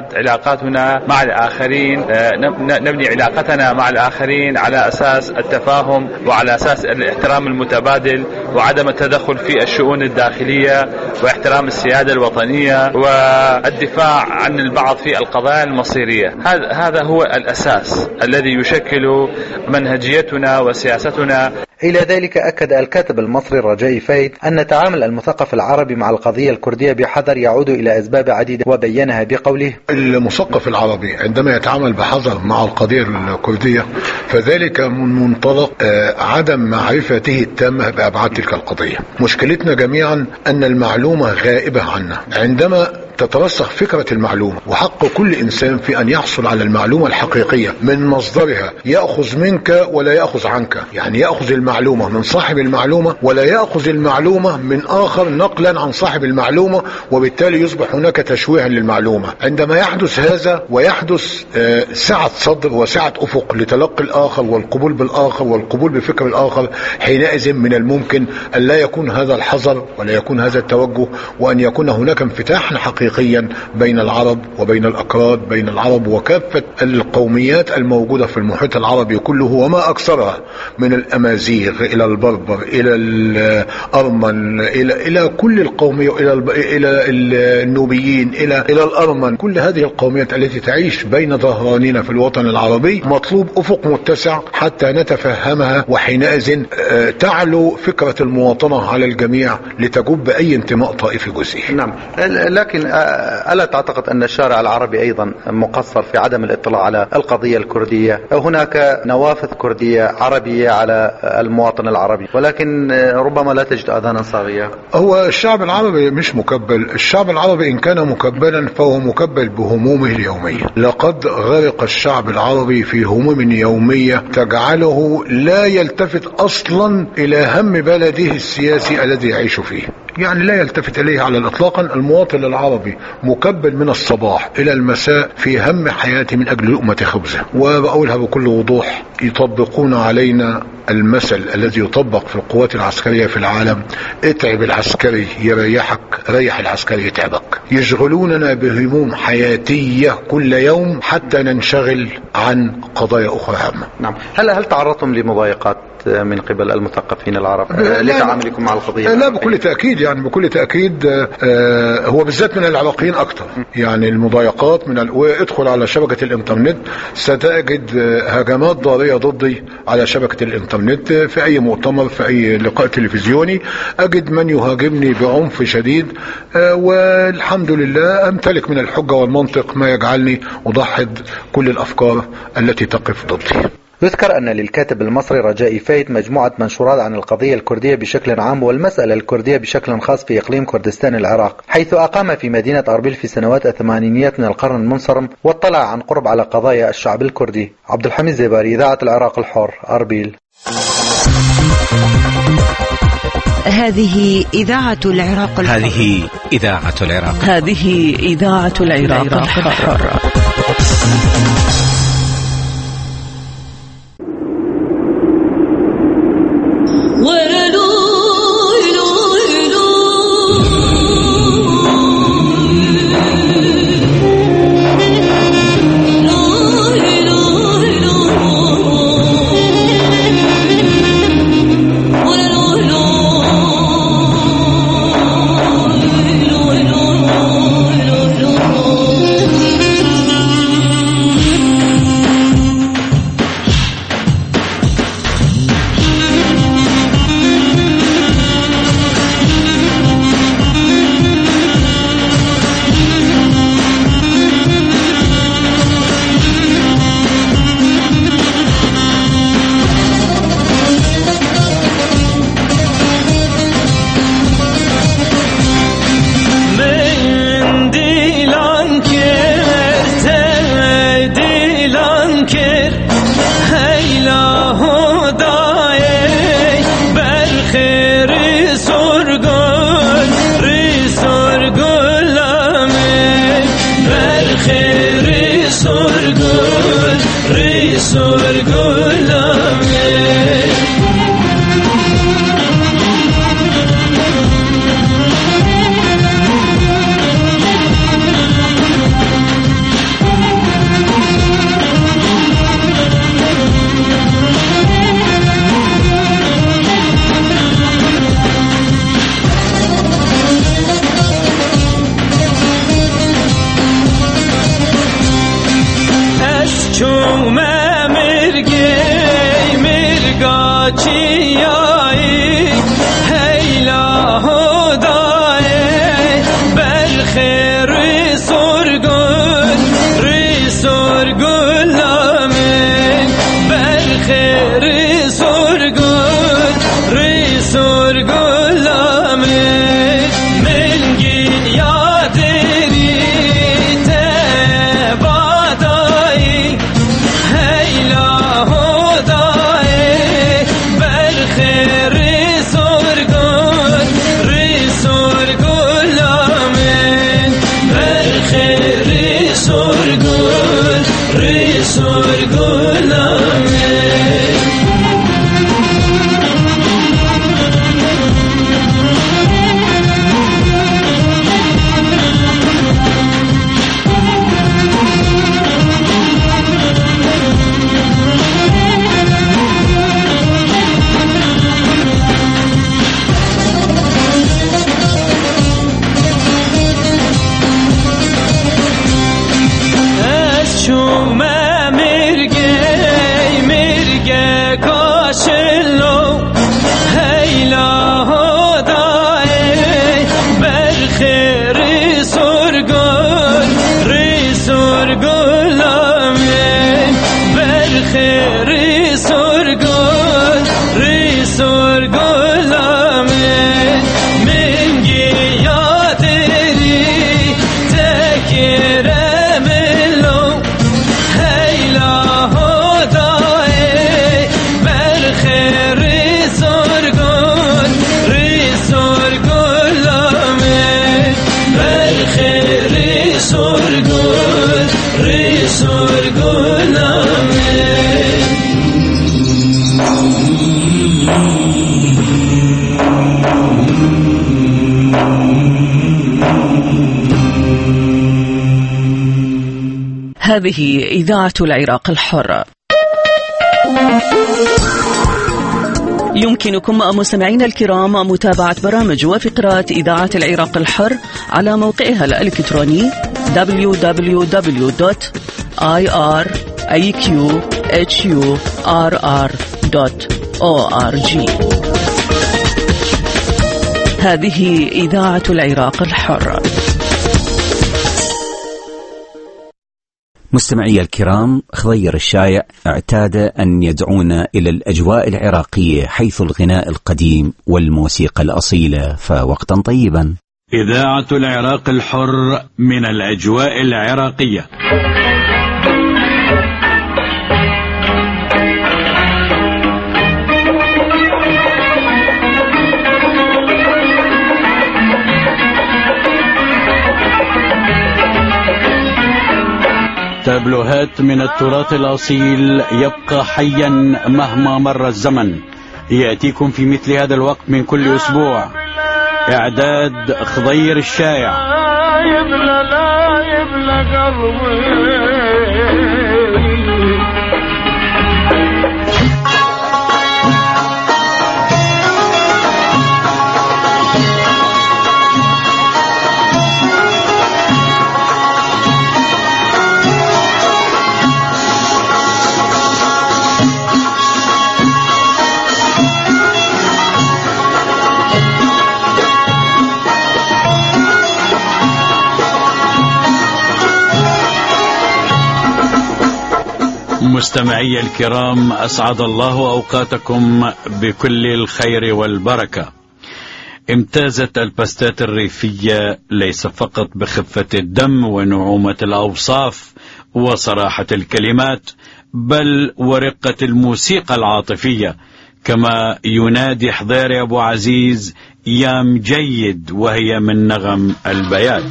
علاقاتنا مع الآخرين، نبني علاقتنا مع الآخرين على أساس التفاهم وعلى أساس الاحترام المتبادل وعدم التدخل في الشؤون الداخلية واحترام السيادة الوطنية والدفاع عن البعض في القضايا المصيرية. هذا هو الأساس الذي يشكل منهجيتنا وسياستنا. إلى ذلك أكد الكاتب المصري رجاء فايد أن تعامل المثقف العربي مع القضية الكردية بحذر يعود إلى أسباب عديدة، وبينها بقوله: المثقف العربي عندما يتعامل بحذر مع القضية الكردية فذلك من منطلق عدم معرفته التامة بأبعاد تلك القضية. مشكلتنا جميعا أن المعلومة غائبة عنا. عندما تترسخ فكرة المعلومة وحق كل إنسان في أن يحصل على المعلومة الحقيقية من مصدرها، يأخذ منك ولا يأخذ عنك، يعني يأخذ المعلومة من صاحب المعلومة ولا يأخذ المعلومة من آخر نقلا عن صاحب المعلومة، وبالتالي يصبح هناك تشويها للمعلومة. عندما يحدث هذا ويحدث سعة صدر وسعة أفق لتلقي الآخر والقبول بالآخر والقبول بفكر الآخر، حينئذ من الممكن أن لا يكون هذا الحذر ولا يكون هذا التوجه، وأن يكون هناك انفتاح حقيقيا بين العرب وبين الأكراد، بين العرب وكافة القوميات الموجودة في المحيط العربي كله وما أكثرها من الأمازيغ إلى البربر إلى الأرمن إلى كل القومية، إلى النوبيين إلى الأرمن. كل هذه القوميات التي تعيش بين ظهراننا في الوطن العربي مطلوب أفق متسع حتى نتفهمها، وحينئذ تعلو فكرة المواطنة على الجميع لتجب أي انتماء طائفي جزئي. نعم، لكن ألا تعتقد أن الشارع العربي أيضا مقصر في عدم الاطلاع على القضية الكردية؟ هناك نوافذ كردية عربية على المواطن العربي، ولكن ربما لا تجد أذانا صاغية. هو الشعب العربي مش مكبل. الشعب العربي إن كان مكبلا فهو مكبل بهمومه اليومية. لقد غرق الشعب العربي في هموم يومية تجعله لا يلتفت أصلا إلى هم بلده السياسي الذي يعيش فيه، يعني لا يلتفت إليه على الإطلاق. المواطن العربي مكبل من الصباح إلى المساء في هم حياته من أجل لقمة خبزه. وبقولها بكل وضوح، يطبقون علينا المثل الذي يطبق في القوات العسكرية في العالم: اتعب العسكري يريحك، ريح العسكري يتعبك. يشغلوننا بهموم حياتية كل يوم حتى ننشغل عن قضايا أخرى هامة. نعم. هل تعرضتم لمضايقات من قبل المثقفين العرب لتعاملكم مع القضية؟ لا، بكل تأكيد، يعني بكل تأكيد. هو بالذات من العراقيين أكثر، يعني المضايقات وادخل على شبكة الإنترنت ستجد هجمات ضارية ضدي على شبكة الإنترنت. في أي مؤتمر، في أي لقاء تلفزيوني أجد من يهاجمني بعنف شديد، والحمد لله أمتلك من الحجة والمنطق ما يجعلني أضحد كل الأفكار التي تقف ضدي. يذكر أن للكاتب المصري رجاء فايد مجموعة منشورات عن القضية الكردية بشكل عام والمسألة الكردية بشكل خاص في إقليم كردستان العراق، حيث أقام في مدينة أربيل في سنوات الثمانينيات من القرن المنصرم، واطلع عن قرب على قضايا الشعب الكردي. عبد الحميد زباري، إذاعة العراق الحر، أربيل. هذه إذاعة العراق الحر. هذه إذاعة العراق. هذه إذاعة العراق الحر. هذه إذاعة العراق الحر. يمكنكم مستمعينا الكرام متابعة برامج وفقرات إذاعة العراق الحر على موقعها الإلكتروني www.iraqhurr.org. هذه إذاعة العراق الحر. مستمعي الكرام، خضير الشايع اعتاد أن يدعونا إلى الأجواء العراقية حيث الغناء القديم والموسيقى الأصيلة، فوقتا طيبا. إذاعة العراق الحر من الأجواء العراقية. تابلوهات من التراث الأصيل يبقى حيا مهما مر الزمن، يأتيكم في مثل هذا الوقت من كل أسبوع. إعداد خضير الشايع. لا يبلى قلبي. مستمعي الكرام، أسعد الله أوقاتكم بكل الخير والبركة. امتازت الباستات الريفية ليس فقط بخفة الدم ونعومة الأوصاف وصراحة الكلمات، بل ورقة الموسيقى العاطفية، كما ينادي حضير أبو عزيز يا مجيد، وهي من نغم البيات.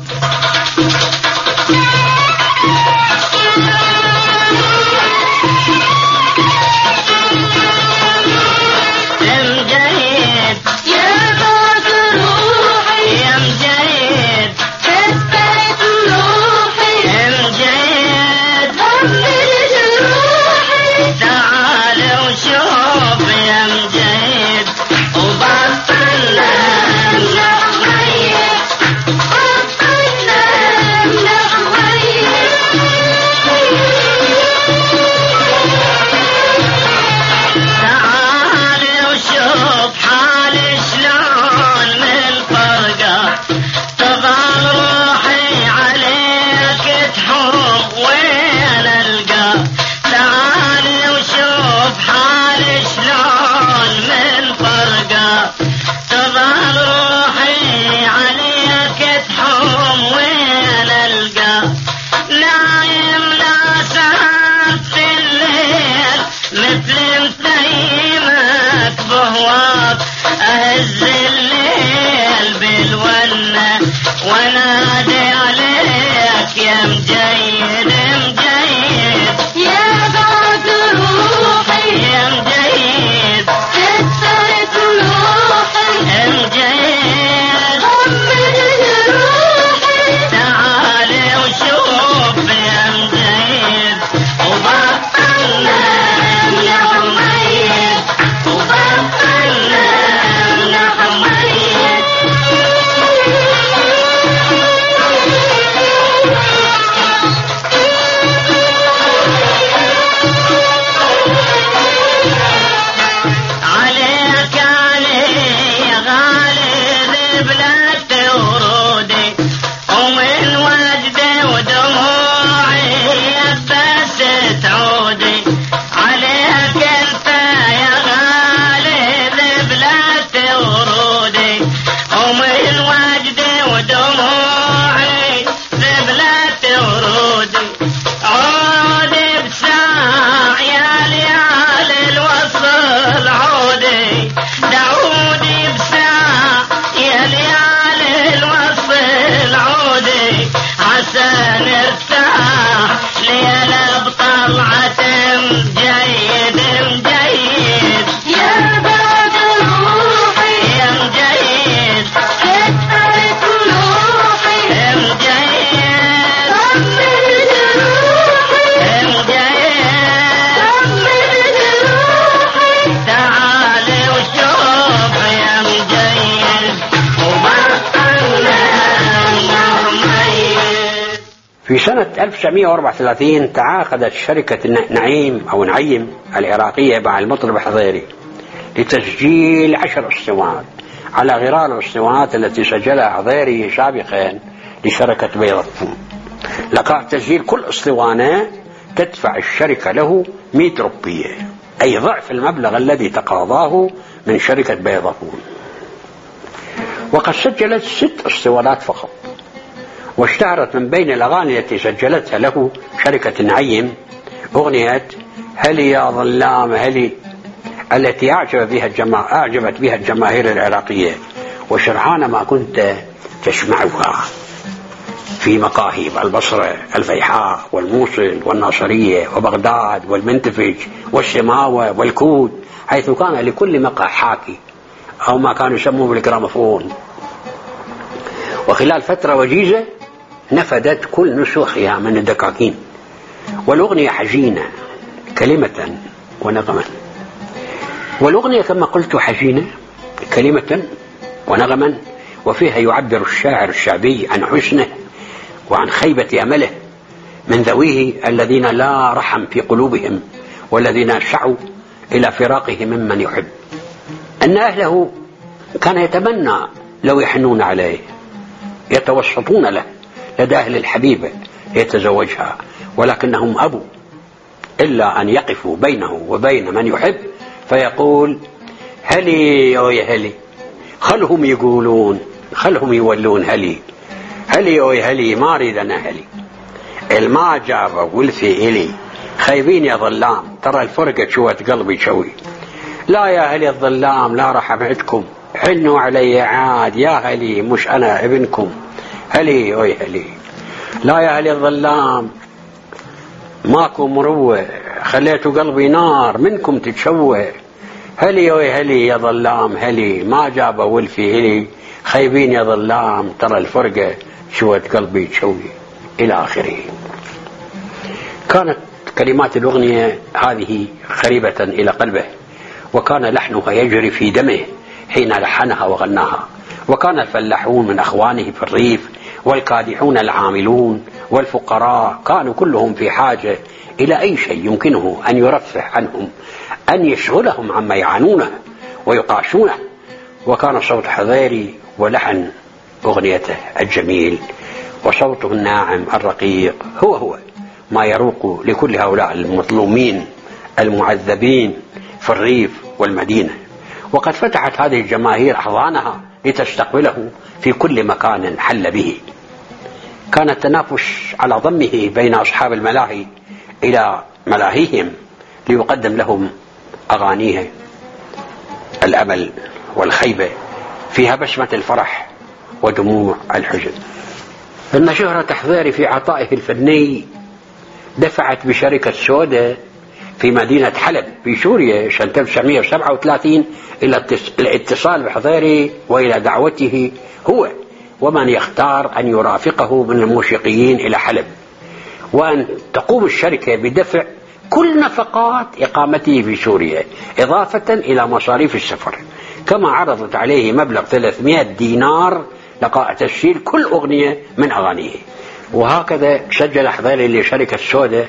في سنة 1934 تعاقدت شركة نعيم أو نعيم العراقية مع المطرب حضيري لتسجيل 10 اسطوانات على غرار الاسطوانات التي سجلها حضيري سابقا لشركة بيضافون. لقاء تسجيل كل اسطوانة تدفع الشركة له 100 روبية، أي ضعف المبلغ الذي تقاضاه من شركة بيضافون. وقد سجلت 6 اسطوانات فقط، واشتهرت من بين الأغاني التي سجلتها له شركة نعيم أغنية هلي يا ظلام هلي، التي أعجبت بها الجماهير العراقية، وسرعان ما كنت تسمعها في مقاهي البصرة الفيحاء والموصل والناصرية وبغداد والمنتفج والسماوة والكود، حيث كان لكل مقهى حاكي أو ما كانوا يسموه بالجراموفون. وخلال فترة وجيزة نفدت كل نسخها من الدكاكين، والأغنية حزينة كلمة ونغما. والأغنية كما قلت حزينة كلمة ونغما، وفيها يعبر الشاعر الشعبي عن حزنه وعن خيبة أمله من ذويه الذين لا رحم في قلوبهم، والذين سعوا إلى فراقه ممن يحب. أن أهله كان يتمنى لو يحنون عليه، يتوسطون له لدى أهل الحبيبة يتزوجها، ولكنهم أبوا إلا أن يقفوا بينه وبين من يحب، فيقول هلي يا هلي، خلهم يقولون، خلهم يولون هلي هلي يا هلي، ما أريد أنا هلي، الما جابه ولفي إلي، خايبين يا ظلام ترى الفرقة شوت قلبي شوي، لا يا هلي الظلام لا راح أبعدكم، حنوا علي عاد يا هلي مش أنا ابنكم، هلي يا هلي، لا يا هلي الظلام ماكو مروة، خليتوا قلبي نار منكم تتشوه، هلي يا هلي يا ظلام هلي، ما جابه ولفي إلي، خايبين يا ظلام ترى الفرقة شوت قلبي شوي، إلى آخره. كانت كلمات الأغنية هذه قريبة إلى قلبه، وكان لحنها يجري في دمه حين لحنها وغناها. وكان الفلاحون من أخوانه في الريف والكادحون العاملون والفقراء كانوا كلهم في حاجة إلى أي شيء يمكنه أن يرفه عنهم، أن يشغلهم عما يعانونه ويقاشونه. وكان صوت حضيري ولحن أغنيته الجميل وصوته الناعم الرقيق هو ما يروق لكل هؤلاء المظلومين المعذبين في الريف والمدينة. وقد فتحت هذه الجماهير أحضانها لتستقبله في كل مكان حل به. كان التنافس على ضمه بين أصحاب الملاهي إلى ملاهيهم ليقدم لهم أغانيه الأمل والخيبة فيها بسمة الفرح ودموع الحزن. إن شهرة حضيري في عطائه الفني دفعت بشركة سودا في مدينة حلب في سوريا سنة 1937 إلى الاتصال بحضيري وإلى دعوته هو ومن يختار أن يرافقه من الموسيقيين إلى حلب، وأن تقوم الشركة بدفع كل نفقات إقامته في سوريا إضافة إلى مصاريف السفر، كما عرضت عليه مبلغ 300 دينار لقاء تسجيل كل أغنية من أغانيه. وهكذا سجل حضيري لشركة سودا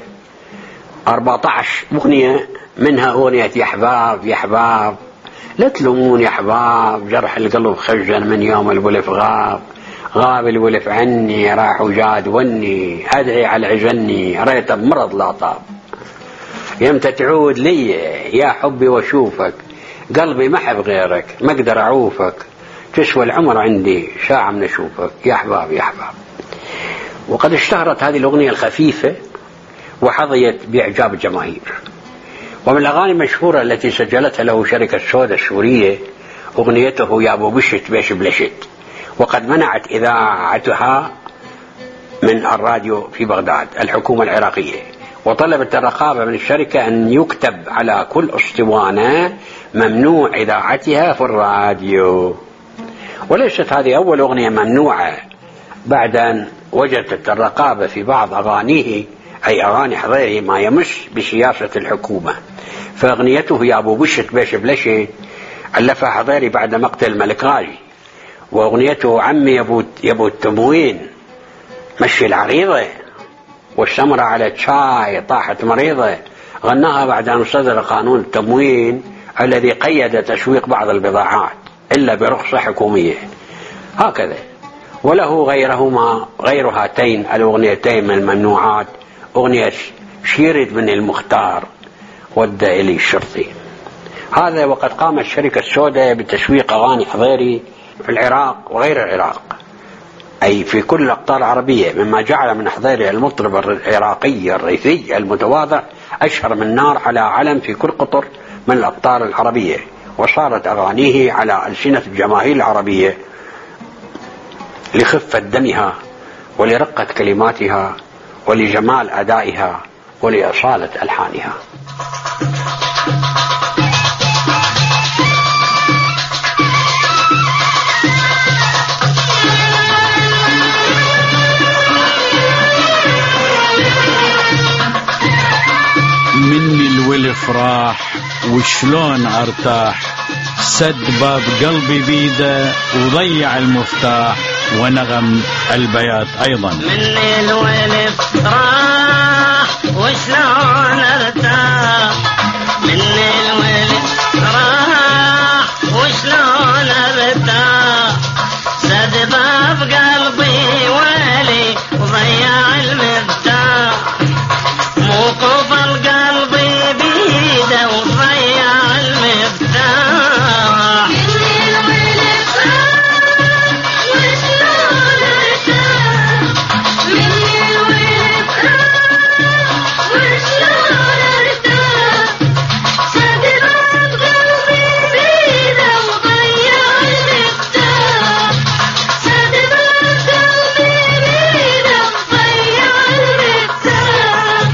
14 أغنية، منها أغنية يا حباب يا حباب، لا تلومون يا حباب، جرح القلب خجل من يوم الولف غاب، غاب الولف عني راح وجاد وني، أدعي على عجني ريت بمرض لا طاب، يمتى تعود لي يا حبي واشوفك، قلبي ما حب غيرك ما اقدر اعوفك، تسوى العمر عندي ساعة من اشوفك يا حباب يا حباب. وقد اشتهرت هذه الأغنية الخفيفة وحظيت بإعجاب الجماهير. ومن الأغاني المشهورة التي سجلتها له شركة سودا السورية أغنيته يا أبو بشت بيش بلشت، وقد منعت إذاعتها من الراديو في بغداد الحكومة العراقية، وطلبت الرقابة من الشركة أن يكتب على كل أسطوانة ممنوع إذاعتها في الراديو. وليست هذه أول أغنية ممنوعة، بعد أن وجدت الرقابة في بعض أغانيه أي أغاني حضيري ما يمس بسياسة الحكومة. فأغنيته يا أبو بشت بيش بلشت ألفها حضيري بعد مقتل الملك غازي، وأغنيته عمي يا أبو التموين مشي العريضة والسمرة على شاي طاحت مريضة غناها بعد أن صدر قانون التموين الذي قيد تسويق بعض البضاعات إلا برخصة حكومية هكذا. وله غير هاتين الأغنيتين من الممنوعات أغنية شيرد من المختار ود إلي الشرطي. هذا وقد قامت الشركة السوداء بتسويق أغاني حضيري في العراق وغير العراق، أي في كل الأقطار العربية، مما جعل من حضيري المطرب العراقي الريثي المتواضع أشهر من نار على علم في كل قطر من الأقطار العربية، وصارت أغانيه على ألسنة الجماهير العربية لخفة دمها ولرقة كلماتها ولجمال أدائها ولأصالة ألحانها. مني الولف راح وشلون ارتاح، سد باب قلبي بيده وضيع المفتاح، ونغم البيات ايضا. مني الولف راح وشلون ارتاح، مني الولف راح وشلون ارتاح، سد باب قلبي ولي وضيع المفتاح، موقف القلبي بيده وضيع المفتاح. مني الولف راح وشلون ارتاح، مني الولف راح وشلون ارتاح، سد باب قلبي بيده وضيع المفتاح، سد باب قلبي بيده وضيع المفتاح.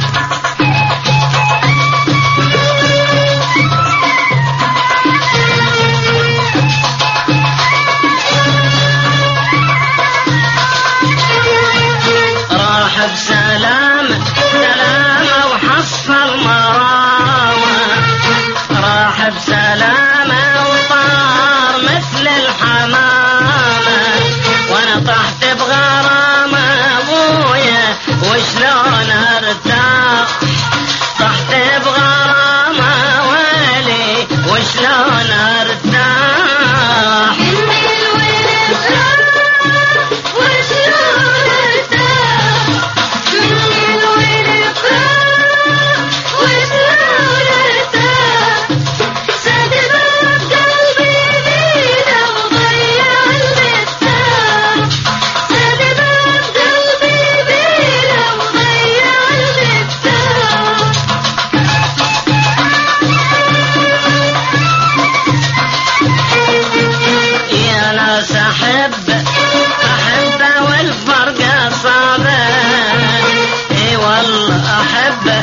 راح بسلامة سلامة وحصل مرامة، راح بسلامة وطار مثل الحمامة، وانا طحت بغرامة ابويا وشلون ارتاح، طحت بغرامة ولي وشلون ارتاح. مني الولف راح وشلون ارتاح، مني الولف راح وشلون ارتاح، سد باب قلبي بيده وضيع المفتاح، سد باب قلبي بيده وضيع المفتاح. يا ناس أحبه والفرقة صعبة، اي والله أحبه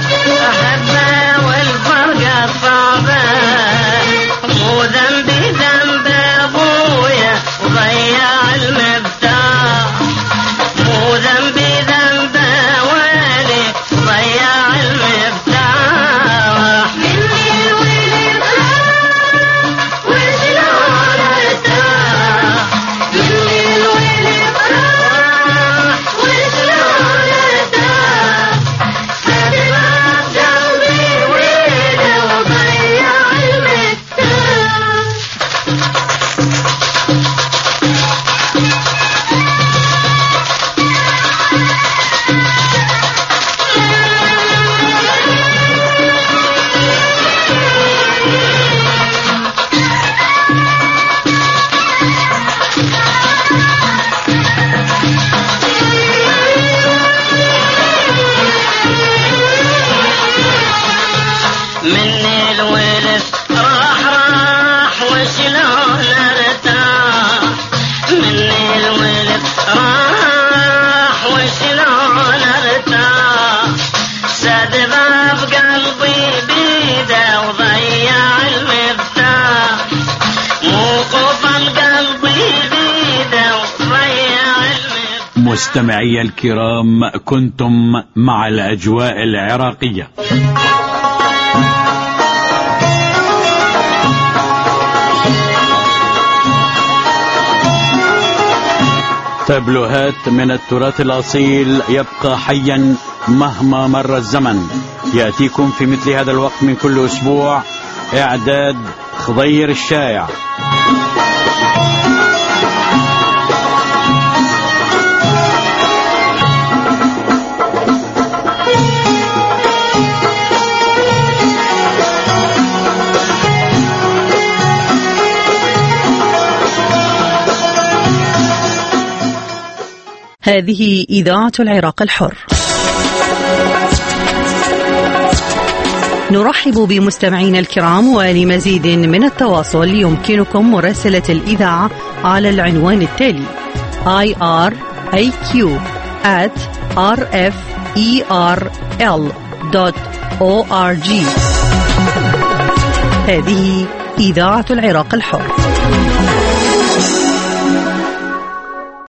والفرقة صعبة، مو ذنبي ذنب أبويا وضيع المفتاح، مو ذنبي ذنب ولي وضيع المفتاح. مني الولف راح وشلون ارتاح، مني الولف راح وشلون ارتاح، سد باب قلبي ويده وضيع المفتاح. مني الولف راح وشلون ارتاح، مني الولف راح وشلون ارتاح، سد باب قلبي بيده وضيع المفتاح، موقف قلبي بيده وضيع المفتاح. مستمعي الكرام، كنتم مع الأجواء العراقية. تابلوهات من التراث الأصيل يبقى حيا مهما مر الزمن، يأتيكم في مثل هذا الوقت من كل أسبوع. إعداد خضير الشايع. هذه إذاعة العراق الحر. نرحب بمستمعينا الكرام، ولمزيد من التواصل يمكنكم مراسلة الإذاعة على العنوان التالي: iraq@rferl.org. هذه إذاعة العراق الحر.